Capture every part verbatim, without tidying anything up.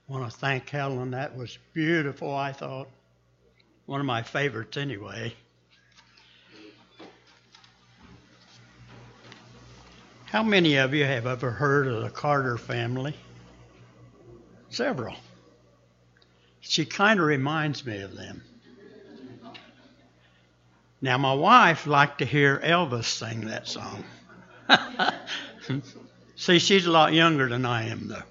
I want to thank Helen. That was beautiful, I thought. One of my favorites anyway. How many of you have ever heard of the Carter family? Several. She kind of reminds me of them. Now, my wife liked to hear Elvis sing that song. See, she's a lot younger than I am, though.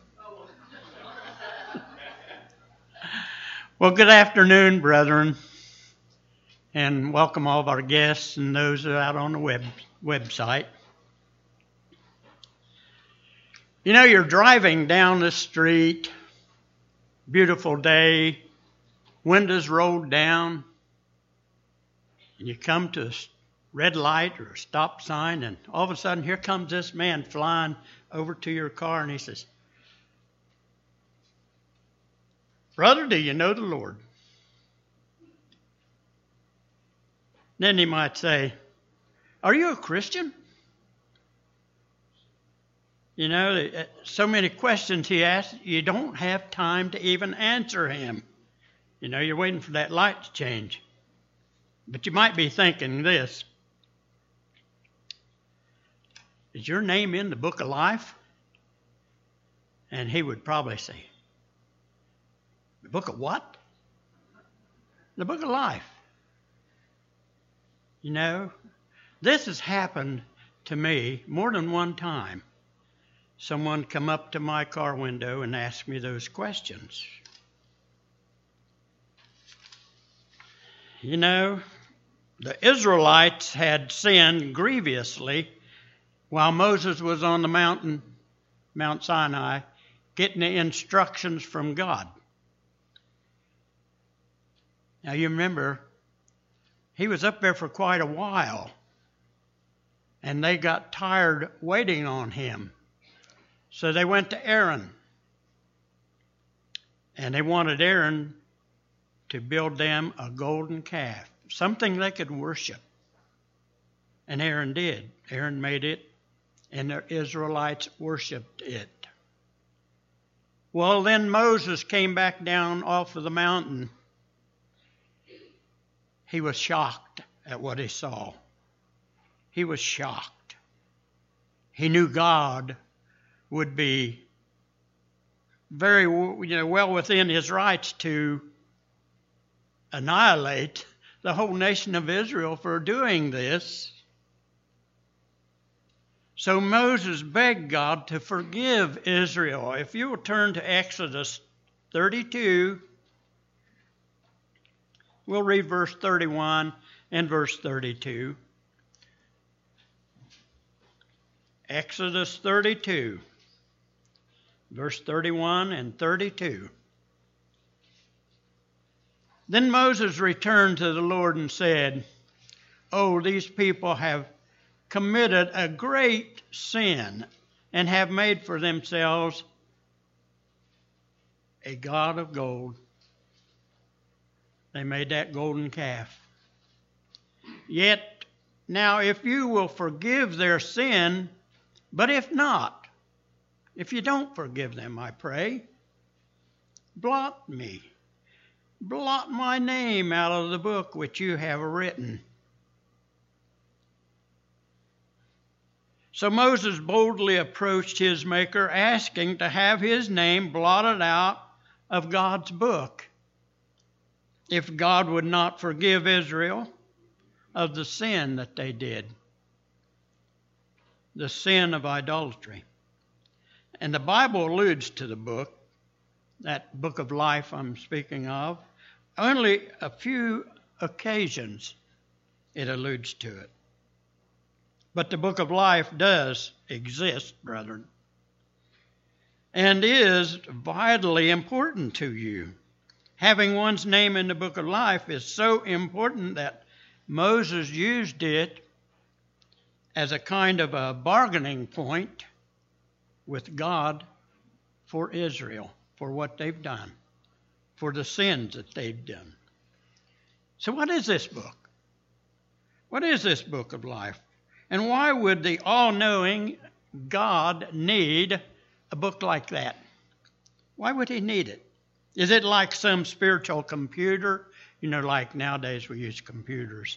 Well, good afternoon, brethren, and welcome all of our guests and those who are out on the web website. You know, you're driving down the street, beautiful day, windows rolled down, and you come to a red light or a stop sign, and all of a sudden here comes this man flying over to your car, and he says, "Brother, do you know the Lord?" Then he might say, "Are you a Christian?" You know, so many questions he asks, you don't have time to even answer him. You know, you're waiting for that light to change. But you might be thinking this: is your name in the book of life? And he would probably say, "The book of what?" "The book of life." You know, this has happened to me more than one time. Someone come up to my car window and asked me those questions. You know, the Israelites had sinned grievously while Moses was on the mountain, Mount Sinai, getting the instructions from God. Now you remember, he was up there for quite a while, and they got tired waiting on him. So they went to Aaron, and they wanted Aaron to build them a golden calf, something they could worship. And Aaron did. Aaron made it, and the Israelites worshiped it. Well, then Moses came back down off of the mountain. He was shocked at what he saw. He was shocked. He knew God would be very, you know, well within his rights to annihilate the whole nation of Israel for doing this. So Moses begged God to forgive Israel. If you will turn to Exodus thirty-two, we'll read verse thirty-one and verse thirty-two. Exodus thirty-two. Verse thirty-one and thirty-two. Then Moses returned to the Lord and said, "Oh, these people have committed a great sin and have made for themselves a god of gold." They made that golden calf. "Yet now if you will forgive their sin, but if not, if you don't forgive them, I pray, blot me, blot my name out of the book which you have written." So Moses boldly approached his Maker, asking to have his name blotted out of God's book, if God would not forgive Israel of the sin that they did, the sin of idolatry. And the Bible alludes to the book, that book of life I'm speaking of. Only a few occasions it alludes to it. But the book of life does exist, brethren, and is vitally important to you. Having one's name in the book of life is so important that Moses used it as a kind of a bargaining point with God for Israel, for what they've done, for the sins that they've done. So what is this book? What is this book of life? And why would the all-knowing God need a book like that? Why would he need it? Is it like some spiritual computer? You know, like nowadays we use computers.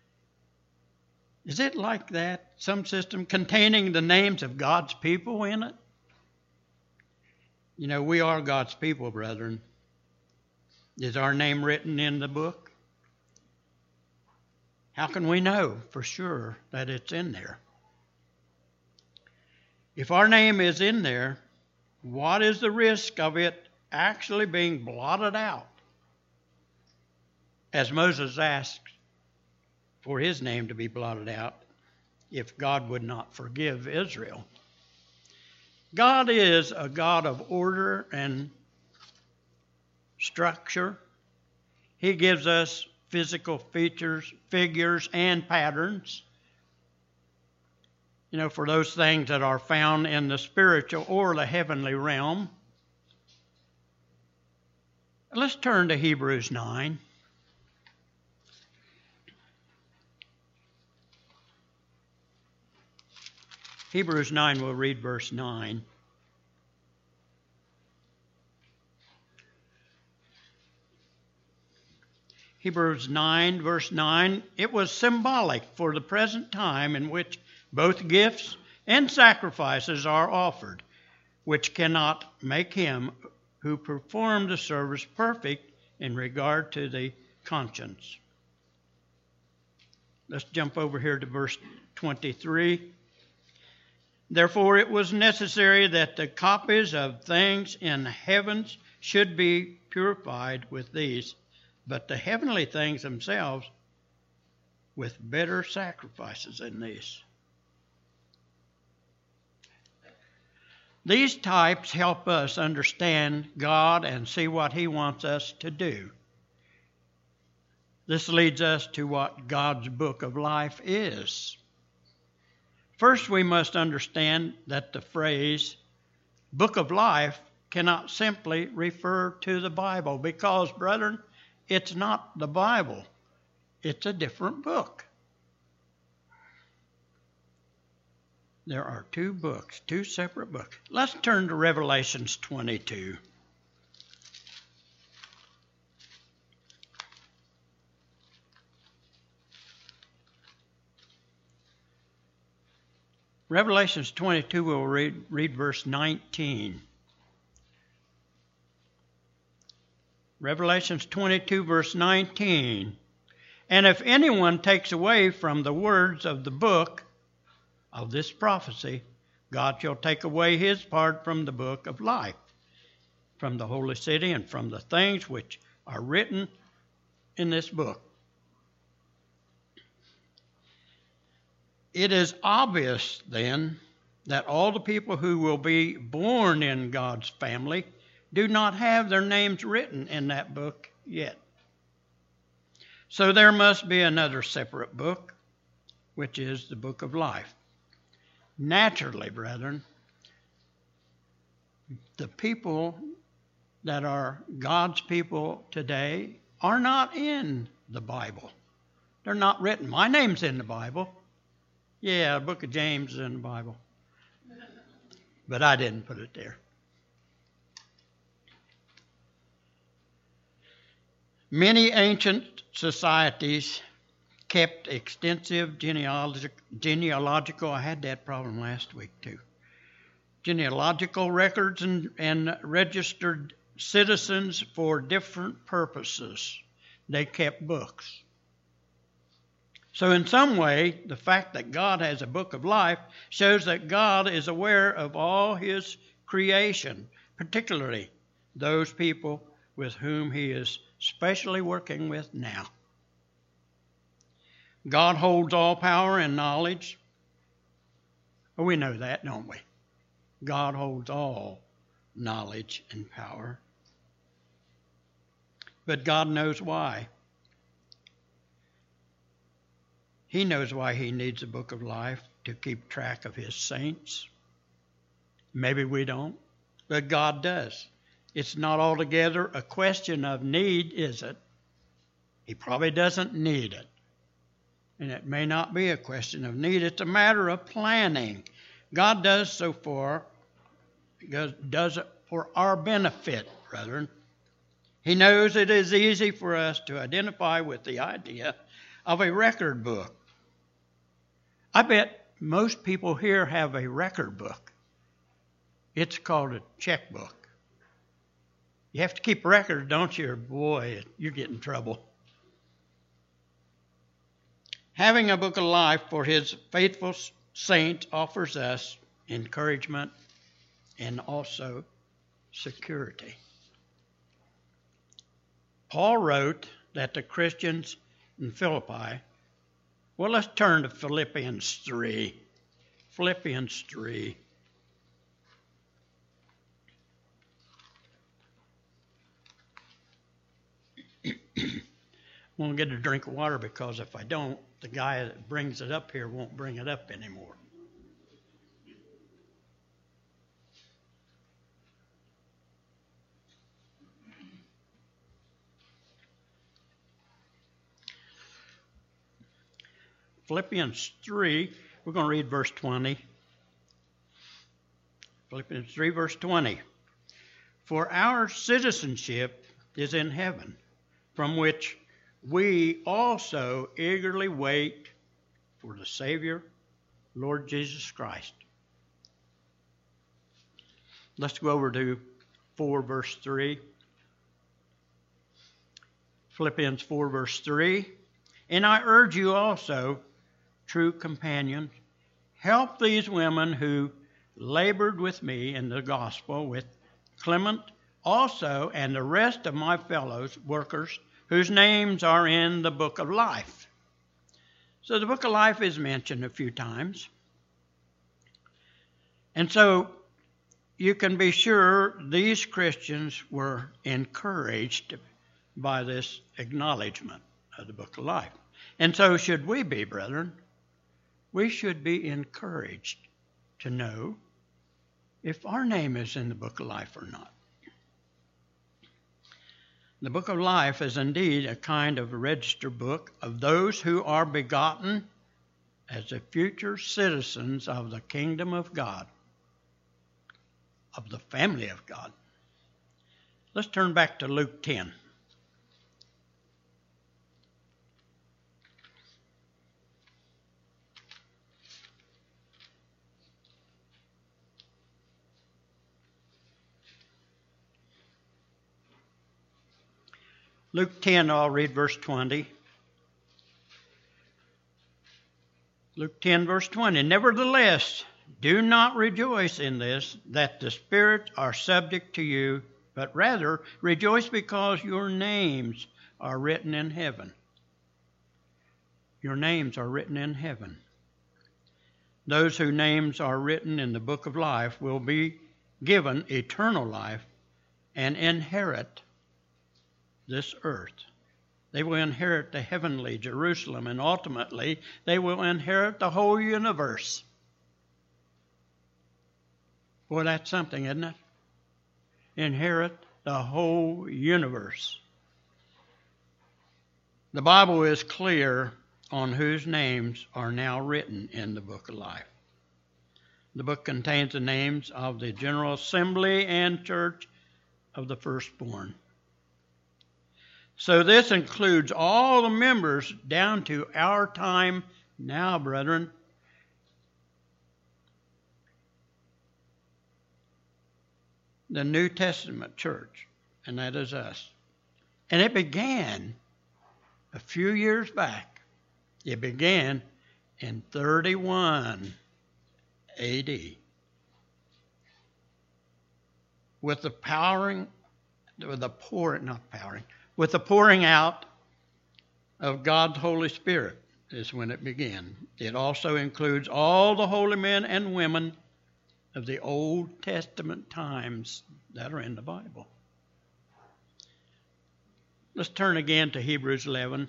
Is it like that? Some system containing the names of God's people in it? You know, we are God's people, brethren. Is our name written in the book? How can we know for sure that it's in there? If our name is in there, what is the risk of it actually being blotted out? As Moses asked for his name to be blotted out if God would not forgive Israel. God is a God of order and structure. He gives us physical features, figures, and patterns, you know, for those things that are found in the spiritual or the heavenly realm. Let's turn to Hebrews nine. Hebrews nine, we'll read verse nine. Hebrews nine, verse nine, it was symbolic for the present time in which both gifts and sacrifices are offered, which cannot make him who performed the service perfect in regard to the conscience. Let's jump over here to verse twenty-three. Therefore it was necessary that the copies of things in heavens should be purified with these, but the heavenly things themselves with better sacrifices than these. These types help us understand God and see what He wants us to do. This leads us to what God's book of life is. First, we must understand that the phrase book of life cannot simply refer to the Bible because, brethren, it's not the Bible. It's a different book. There are two books, two separate books. Let's turn to Revelations twenty-two. Revelations twenty-two, we'll read, read verse nineteen. Revelations twenty-two, verse nineteen. And if anyone takes away from the words of the book of this prophecy, God shall take away his part from the book of life, from the holy city, and from the things which are written in this book. It is obvious, then, that all the people who will be born in God's family do not have their names written in that book yet. So there must be another separate book, which is the book of life. Naturally, brethren, the people that are God's people today are not in the Bible. They're not written. My name's in the Bible. Yeah, the book of James is in the Bible. But I didn't put it there. Many ancient societies kept extensive genealogic, genealogical, I had that problem last week too, genealogical records and, and registered citizens for different purposes. They kept books. So in some way, the fact that God has a book of life shows that God is aware of all His creation, particularly those people with whom He is specially working with now. God holds all power and knowledge. Well, we know that, don't we? God holds all knowledge and power. But God knows why. He knows why He needs a book of life to keep track of His saints. Maybe we don't, but God does. It's not altogether a question of need, is it? He probably doesn't need it. And it may not be a question of need. It's a matter of planning. God does so for, does it for our benefit, brethren. He knows it is easy for us to identify with the idea of a record book. I bet most people here have a record book. It's called a checkbook. You have to keep records, don't you? Or boy, you get in trouble. Having a book of life for his faithful saints offers us encouragement and also security. Paul wrote that the Christians in Philippi, well, let's turn to Philippians three. Philippians three. I'm going to get a drink of water because if I don't, the guy that brings it up here won't bring it up anymore. Philippians three, we're going to read verse twenty. Philippians three, verse twenty. For our citizenship is in heaven, from which we also eagerly wait for the Savior, Lord Jesus Christ. Let's go over to four, verse three. Philippians four, verse three. And I urge you also, true companions, help these women who labored with me in the gospel, with Clement also and the rest of my fellows workers whose names are in the book of life. So the book of life is mentioned a few times. And so you can be sure these Christians were encouraged by this acknowledgement of the book of life. And so should we be, brethren. We should be encouraged to know if our name is in the book of life or not. The book of life is indeed a kind of register book of those who are begotten as the future citizens of the kingdom of God, of the family of God. Let's turn back to Luke ten. Luke ten, I'll read verse twenty. Luke ten, verse twenty. Nevertheless, do not rejoice in this, that the spirits are subject to you, but rather rejoice because your names are written in heaven. Your names are written in heaven. Those whose names are written in the book of life will be given eternal life and inherit this earth. They will inherit the heavenly Jerusalem, and ultimately they will inherit the whole universe. Boy, that's something, isn't it? Inherit the whole universe. The Bible is clear on whose names are now written in the book of life. The book contains the names of the General Assembly and Church of the Firstborn. So this includes all the members down to our time now, brethren. The New Testament church, and that is us. And it began a few years back. It began in thirty-one A D with the powering, with the pouring, not powering, with the pouring out of God's Holy Spirit is when it began. It also includes all the holy men and women of the Old Testament times that are in the Bible. Let's turn again to Hebrews eleven.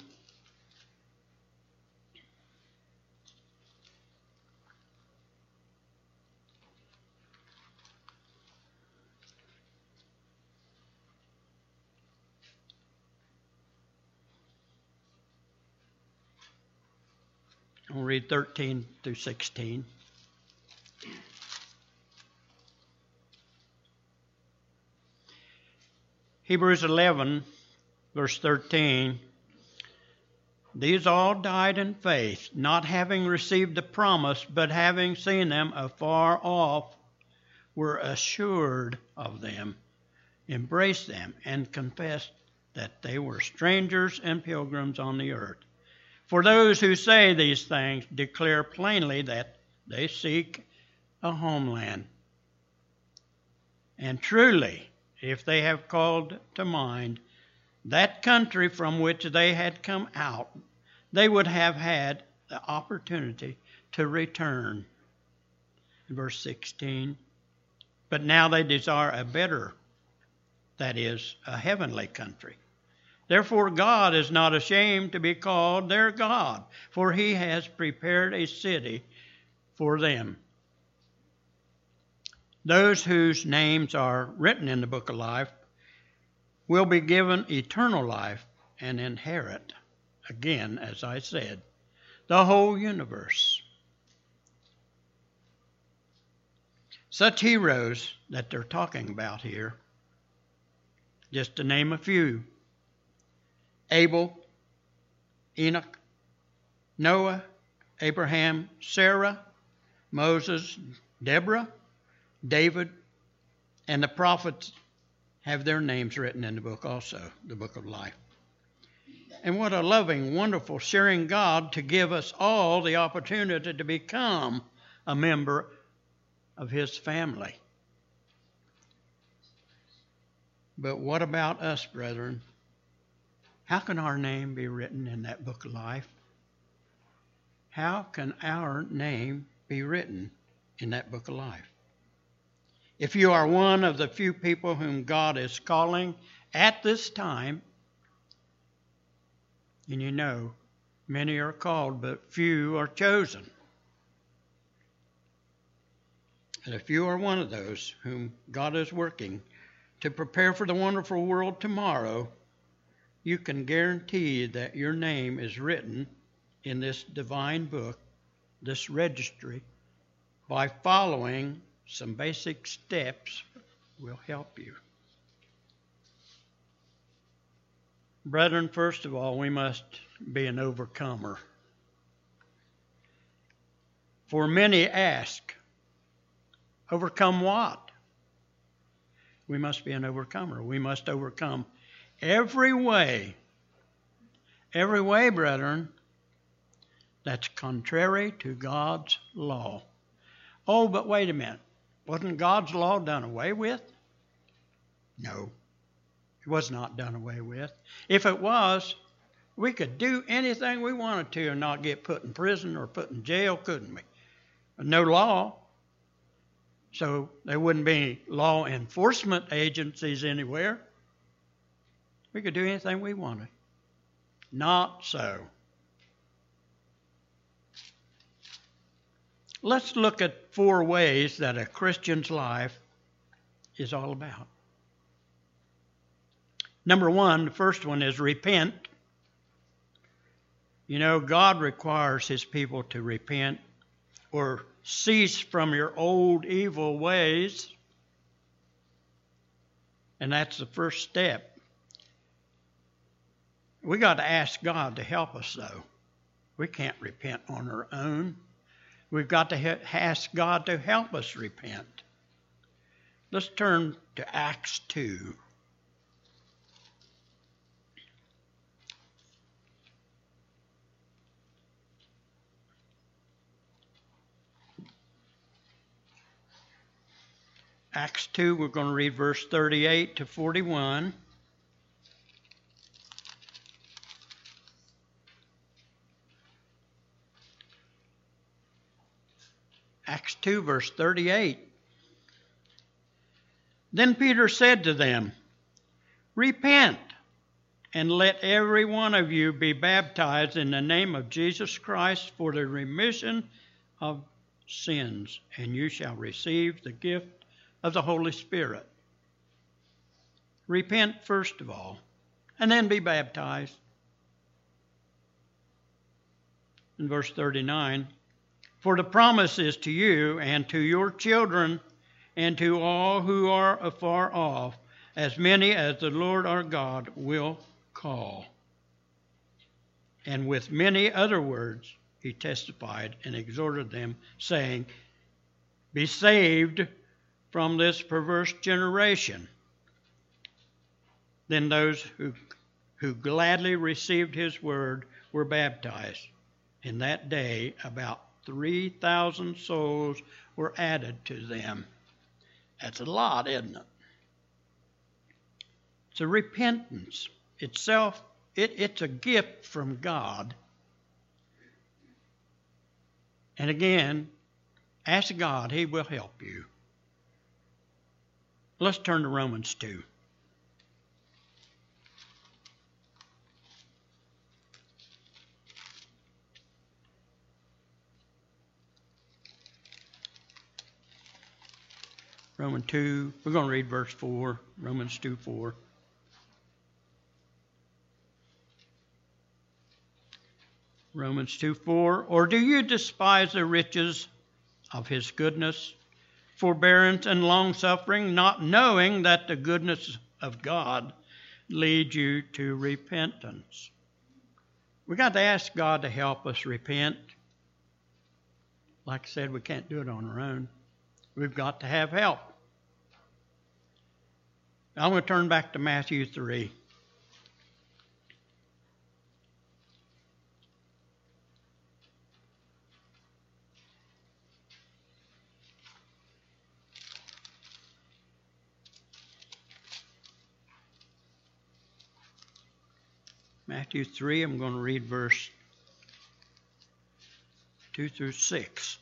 I'll read thirteen through sixteen. Hebrews eleven, verse thirteen. These all died in faith, not having received the promise, but having seen them afar off, were assured of them, embraced them, and confessed that they were strangers and pilgrims on the earth. For those who say these things declare plainly that they seek a homeland. And truly, if they have called to mind that country from which they had come out, they would have had the opportunity to return. Verse sixteen. But now they desire a better, that is, a heavenly country. Therefore God is not ashamed to be called their God, for he has prepared a city for them. Those whose names are written in the book of life will be given eternal life and inherit, again, as I said, the whole universe. Such heroes that they're talking about here, just to name a few: Abel, Enoch, Noah, Abraham, Sarah, Moses, Deborah, David, and the prophets have their names written in the book also, the book of life. And what a loving, wonderful, sharing God to give us all the opportunity to become a member of his family. But what about us, brethren? How can our name be written in that book of life? How can our name be written in that book of life? If you are one of the few people whom God is calling at this time, and you know, many are called, but few are chosen. And if you are one of those whom God is working to prepare for the wonderful world tomorrow, you can guarantee that your name is written in this divine book, this registry, by following some basic steps will help you. Brethren, first of all, we must be an overcomer. For many ask, overcome what? We must be an overcomer. We must overcome every way, every way, brethren, that's contrary to God's law. Oh, but wait a minute. Wasn't God's law done away with? No, it was not done away with. If it was, we could do anything we wanted to and not get put in prison or put in jail, couldn't we? No law. So there wouldn't be any law enforcement agencies anywhere. We could do anything we wanted. Not so. Let's look at four ways that a Christian's life is all about. Number one, the first one is repent. You know, God requires his people to repent or cease from your old evil ways. And that's the first step. We got to ask God to help us, though. We can't repent on our own. We've got to ask God to help us repent. Let's turn to Acts two. Acts two, we're going to read verse thirty-eight to forty-one. Acts two, verse thirty-eight. Then Peter said to them, repent, and let every one of you be baptized in the name of Jesus Christ for the remission of sins, and you shall receive the gift of the Holy Spirit. Repent first of all, and then be baptized. In verse thirty-nine, for the promise is to you and to your children and to all who are afar off, as many as the Lord our God will call. And with many other words he testified and exhorted them, saying, Be saved from this perverse generation. Then those who, who gladly received his word were baptized. In that day, about three thousand souls were added to them. That's a lot, isn't it? It's a repentance itself. It, it's a gift from God. And again, ask God. He will help you. Let's turn to Romans two. Romans two, we're going to read verse four, Romans two four. Romans two four, or do you despise the riches of his goodness, forbearance, and long-suffering, not knowing that the goodness of God leads you to repentance? We've got to ask God to help us repent. Like I said, we can't do it on our own. We've got to have help. I'm going to turn back to Matthew three. Matthew three, I'm going to read verse two through six.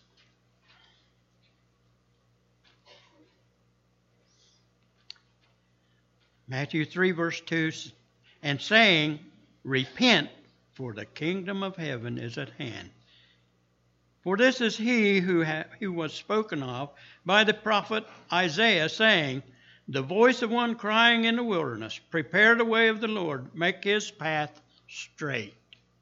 Matthew three, verse two, and saying, Repent, for the kingdom of heaven is at hand. For this is he who, ha- who was spoken of by the prophet Isaiah, saying, The voice of one crying in the wilderness, Prepare the way of the Lord, make his path straight.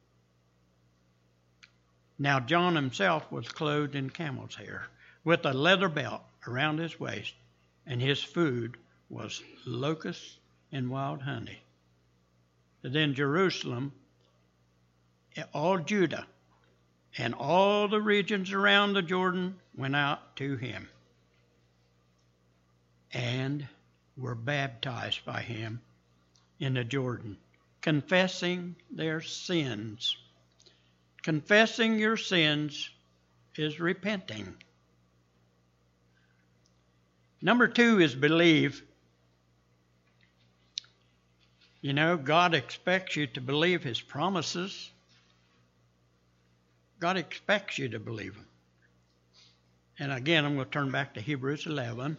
Now John himself was clothed in camel's hair, with a leather belt around his waist, and his food was locusts and wild honey. Then Jerusalem, all Judah, and all the regions around the Jordan went out to him and were baptized by him in the Jordan, confessing their sins. Confessing your sins is repenting. Number two is believe. You know, God expects you to believe his promises. God expects you to believe them. And again, I'm going to turn back to Hebrews eleven.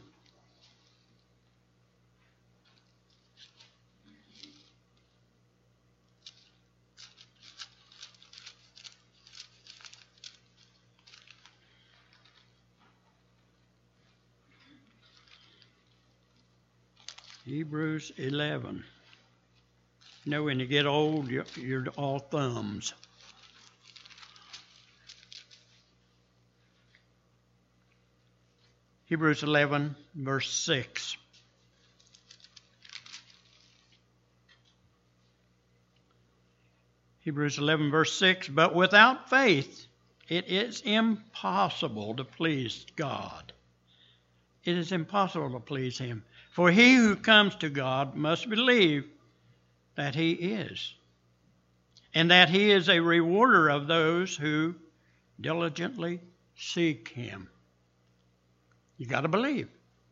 Hebrews eleven. You know, when you get old, you're, you're all thumbs. Hebrews eleven, verse six. Hebrews eleven, verse six. But without faith, it is impossible to please God. It is impossible to please him. For he who comes to God must believe that he is, and that he is a rewarder of those who diligently seek him. You got to believe.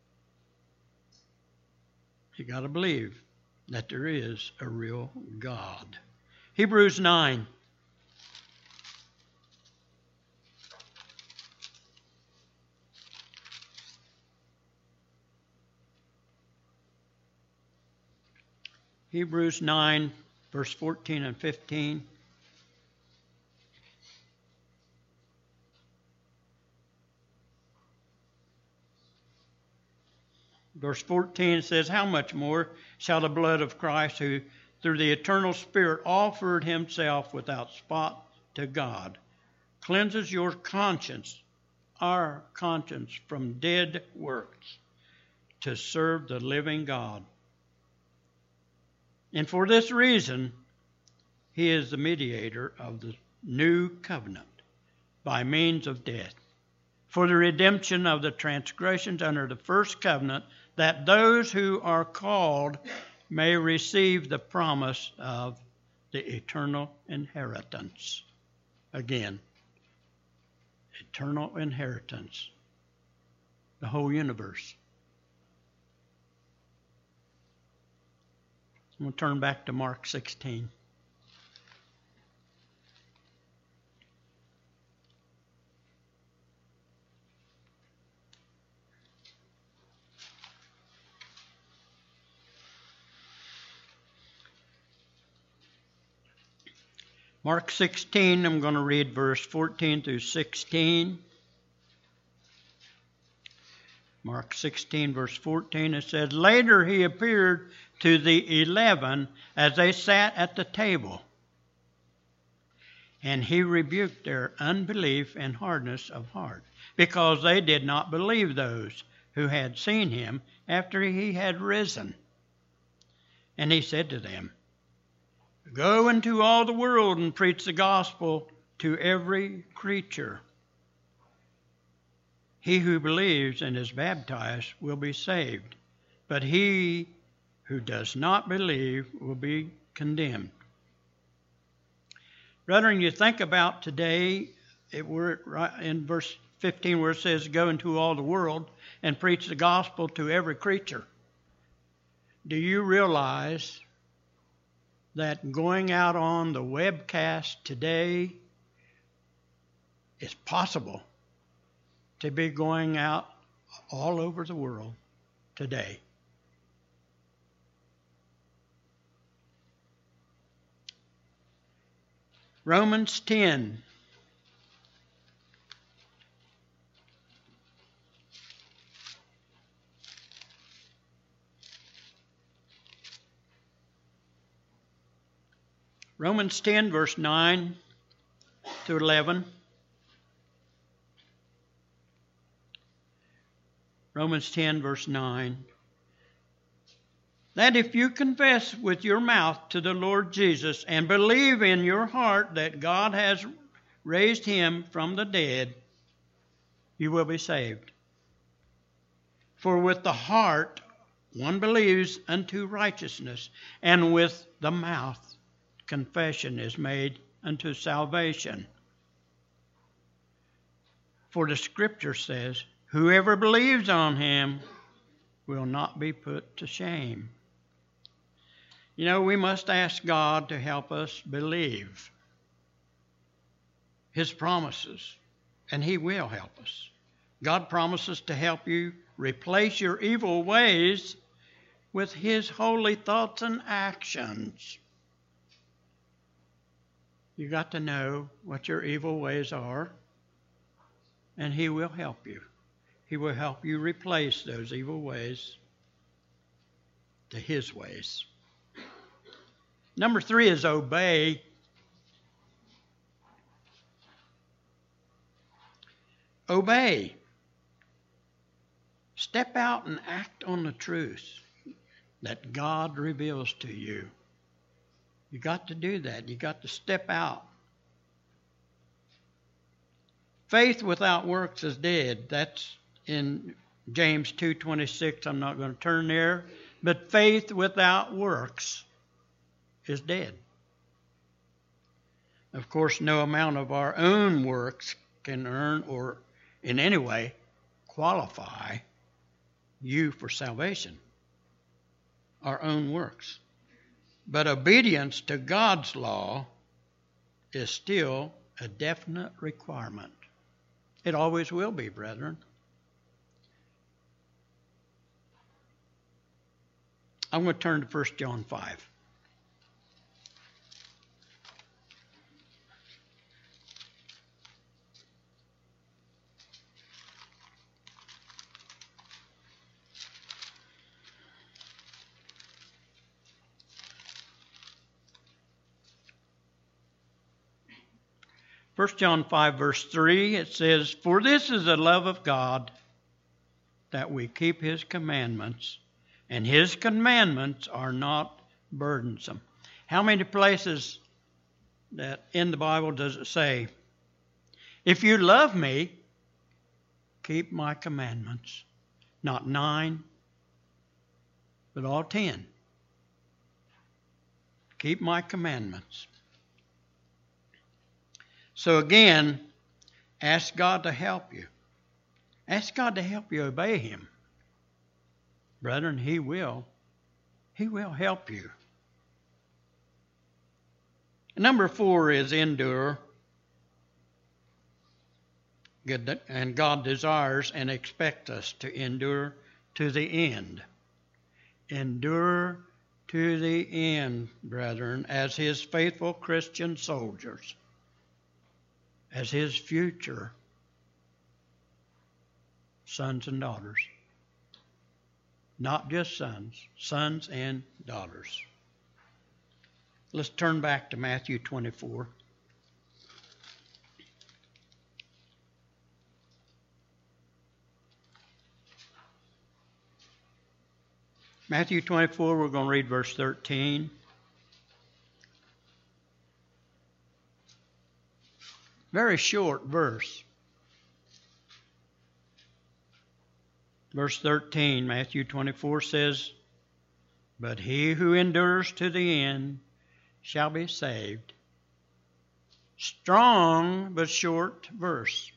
You got to believe that there is a real God. Hebrews nine. Hebrews nine, verse fourteen and fifteen. Verse fourteen says, How much more shall the blood of Christ, who through the eternal Spirit offered himself without spot to God, cleanses your conscience, our conscience, from dead works, to serve the living God. And for this reason, he is the mediator of the new covenant by means of death, for the redemption of the transgressions under the first covenant, that those who are called may receive the promise of the eternal inheritance. Again, eternal inheritance, the whole universe. I'm going to turn back to Mark sixteen. Mark sixteen, I'm going to read verse fourteen through sixteen. Mark sixteen, verse fourteen, it says, "Later he appeared to the eleven as they sat at the table, and he rebuked their unbelief and hardness of heart, because they did not believe those who had seen him after he had risen. And he said to them, 'Go into all the world and preach the gospel to every creature. He who believes and is baptized will be saved, but he who does not believe will be condemned.'" Brethren, you think about today, it were in verse fifteen where it says, "Go into all the world and preach the gospel to every creature." Do you realize that going out on the webcast today is possible to be going out all over the world today? Romans ten. Romans ten, verse nine to eleven. Romans ten, verse nine. "That if you confess with your mouth to the Lord Jesus and believe in your heart that God has raised him from the dead, you will be saved. For with the heart one believes unto righteousness, and with the mouth confession is made unto salvation. For the Scripture says, whoever believes on him will not be put to shame." You know, we must ask God to help us believe his promises, and he will help us. God promises to help you replace your evil ways with his holy thoughts and actions. You got to know what your evil ways are, and he will help you. He will help you replace those evil ways to his ways. Number three is obey. Obey. Step out and act on the truth that God reveals to you. You got to do that. You got to step out. Faith without works is dead. That's in James two twenty-six. I'm not going to turn there. But faith without works is dead. Of course, no amount of our own works can earn or in any way qualify you for salvation. Our own works. But obedience to God's law is still a definite requirement. It always will be, brethren. I'm going to turn to First John five. First John five, verse three, it says, "For this is the love of God, that we keep his commandments, and his commandments are not burdensome. How many places that in the Bible does it say, if you love me, keep my commandments? Not nine, but all ten. Keep my commandments. So again, ask God to help you. Ask God to help you obey Him. Brethren, He will. He will help you. Number four is endure. And God desires and expects us to endure to the end. Endure to the end, brethren, as His faithful Christian soldiers, as His future sons and daughters. Not just sons, sons and daughters. Let's turn back to Matthew twenty-four. Matthew twenty-four, we're going to read verse thirteen. Very short verse. Verse thirteen, Matthew twenty-four says, but he who endures to the end shall be saved. Strong but short verse.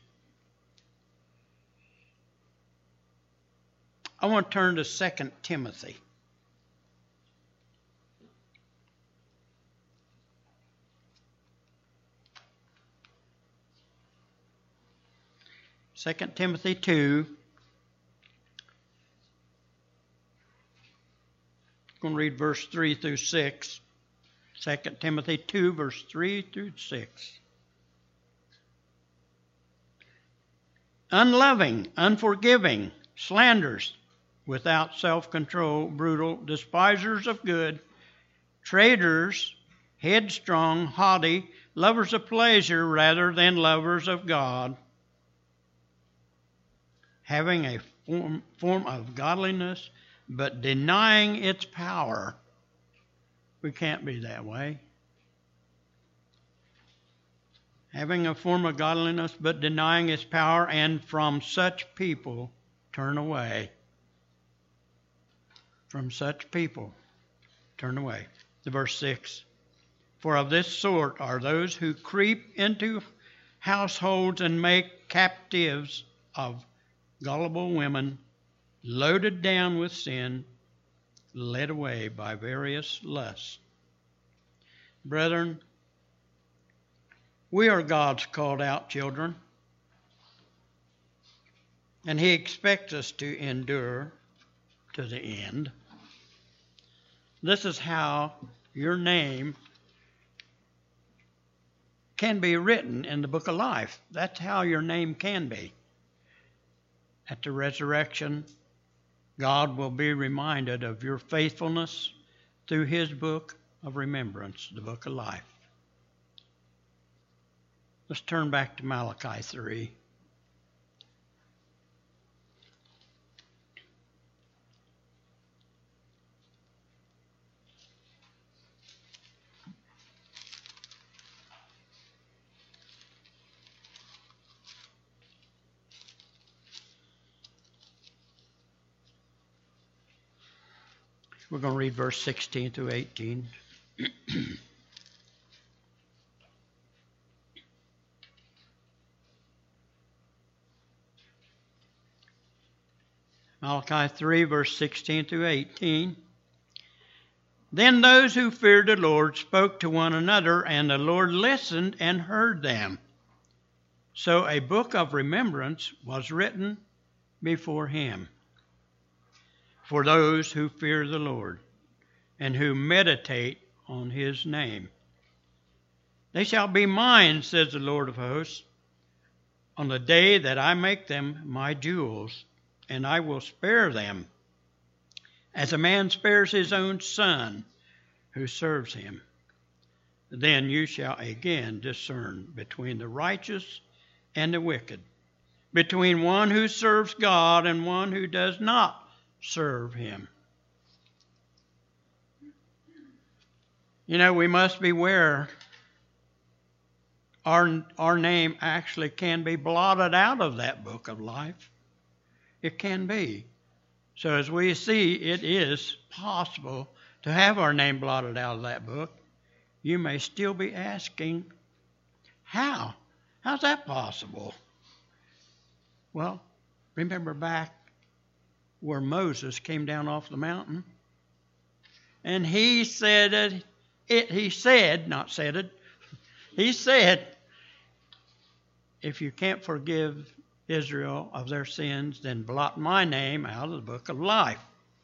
I want to turn to Second Timothy. Second Timothy two. I'm going to read verse three through six. Second Timothy two, verse three through six. Unloving, unforgiving, slanderers, without self-control, brutal, despisers of good, traitors, headstrong, haughty, lovers of pleasure rather than lovers of God, having a form, form of godliness, but denying its power. We can't be that way. Having a form of godliness, but denying its power, and from such people turn away. From such people turn away. The verse six. For of this sort are those who creep into households and make captives of gullible women, loaded down with sin, led away by various lusts. Brethren, we are God's called out children, and He expects us to endure to the end. This is how your name can be written in the book of life. That's how your name can be. At the resurrection, God will be reminded of your faithfulness through His book of remembrance, the book of life. Let's turn back to Malachi three. We're going to read verse sixteen through eighteen. Malachi three, verse sixteen through eighteen. Then those who feared the Lord spoke to one another, and the Lord listened and heard them. So a book of remembrance was written before Him for those who fear the Lord and who meditate on His name. They shall be mine, says the Lord of hosts, on the day that I make them my jewels, and I will spare them, as a man spares his own son who serves him. Then you shall again discern between the righteous and the wicked, between one who serves God and one who does not serve Him. You know, we must beware. Our, our name actually can be blotted out of that book of life. It can be. So as we see, it is possible to have our name blotted out of that book. You may still be asking, how? How's that possible? Well, remember back where Moses came down off the mountain, and he said it, it he said, not said it, he said, if you can't forgive Israel of their sins, then blot my name out of the book of life.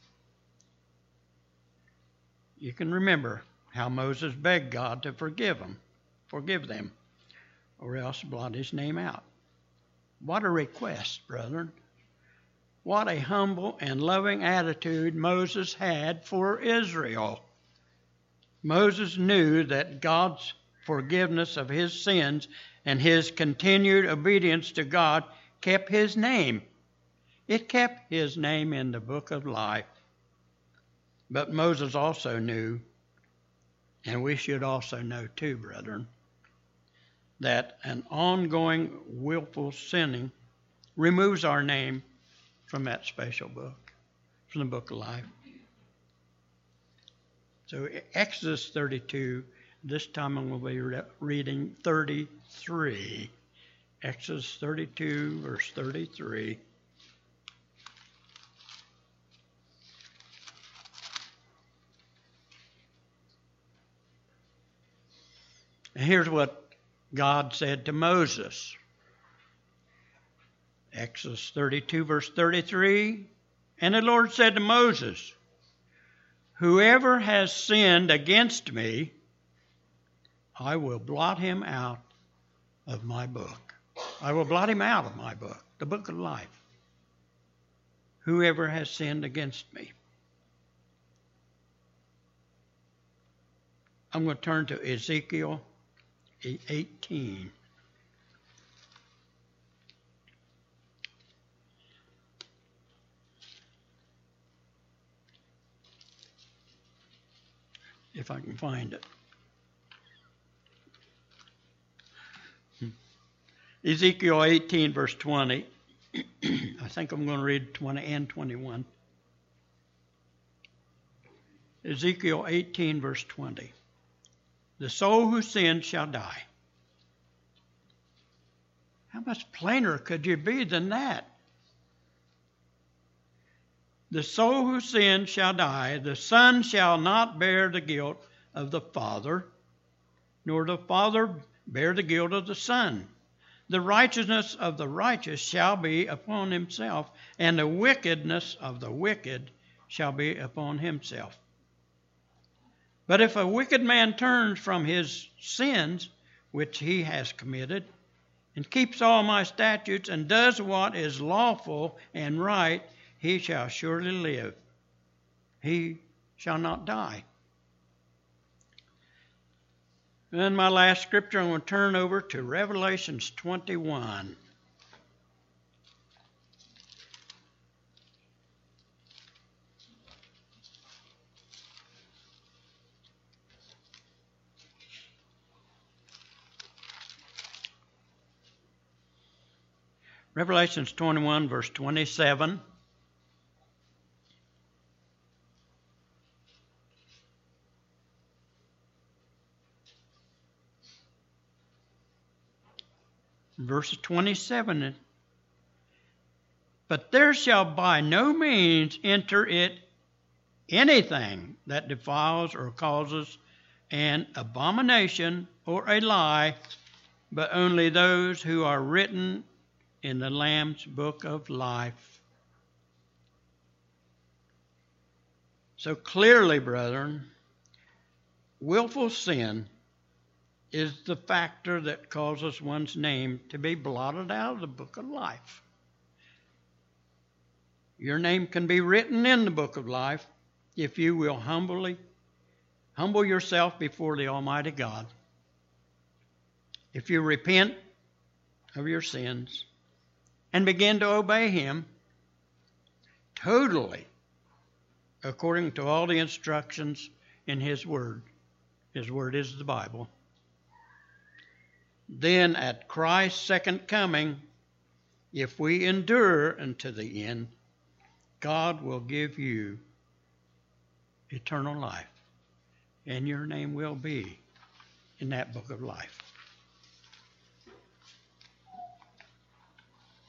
You can remember how Moses begged God to forgive them, forgive them, or else blot his name out. What a request, brethren. What a humble and loving attitude Moses had for Israel. Moses knew that God's forgiveness of his sins and his continued obedience to God kept his name. It kept his name in the book of life. But Moses also knew, and we should also know too, brethren, that an ongoing willful sinning removes our name from that special book, from the book of life. So Exodus thirty-two, this time I'm going to be re- reading thirty-three. Exodus thirty-two, verse thirty-three. And here's what God said to Moses. Exodus thirty-two, verse thirty-three. And the Lord said to Moses, whoever has sinned against me, I will blot him out of my book. I will blot him out of my book, the book of life. Whoever has sinned against me. I'm going to turn to Ezekiel eighteen. If I can find it. Ezekiel eighteen, verse twenty. I think I'm going to read twenty and twenty-one. Ezekiel eighteen, verse twenty. The soul who sins shall die. How much plainer could you be than that? The soul who sins shall die. The son shall not bear the guilt of the father, nor the father bear the guilt of the son. The righteousness of the righteous shall be upon himself, and the wickedness of the wicked shall be upon himself. But if a wicked man turns from his sins, which he has committed, and keeps all my statutes, and does what is lawful and right, he shall surely live. He shall not die. And my last scripture, I'm going to turn over to Revelations twenty-one. Revelations twenty-one, verse twenty-seven. Verse twenty-seven. But there shall by no means enter it anything that defiles or causes an abomination or a lie, but only those who are written in the Lamb's book of life. So clearly, brethren, willful sin is the factor that causes one's name to be blotted out of the book of life. Your name can be written in the book of life if you will humbly humble yourself before the Almighty God. If you repent of your sins and begin to obey Him totally according to all the instructions in His Word. His word is the Bible. Then at Christ's second coming, if we endure unto the end, God will give you eternal life, and your name will be in that book of life.